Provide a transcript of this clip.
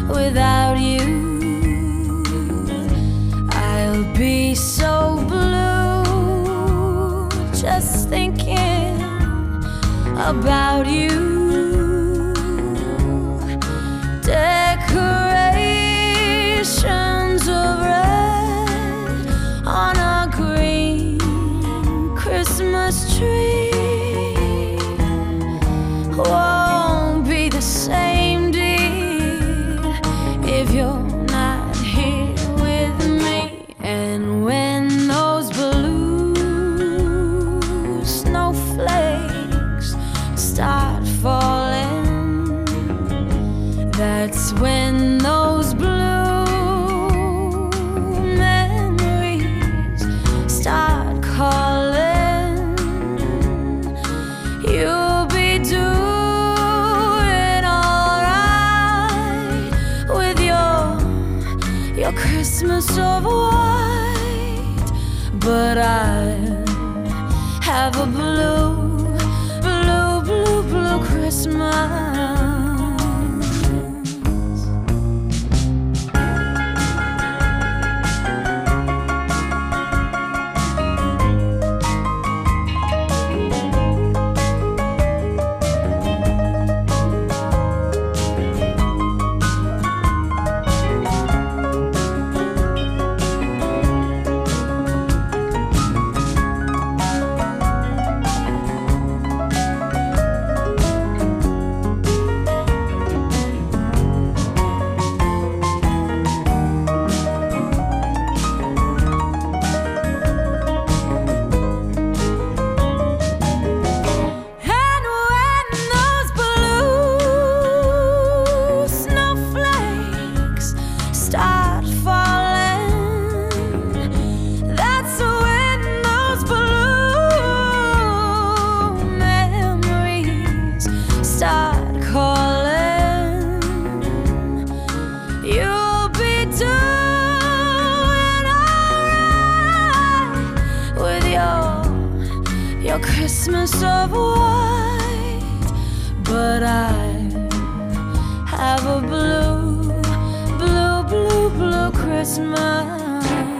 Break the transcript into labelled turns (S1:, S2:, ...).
S1: without you. I'll be so blue just thinking about you. Decorations of red on a green Christmas tree won't be the same, dear, if you're not here with me. And when those blue snowflakes start falling, that's when those blue memories start calling. You'll be doing alright with your Christmas of white, but I have a blue Christmas. Start falling, that's when those blue memories start calling. You'll be doing alright with your Christmas of white, but I have a blue Christmas.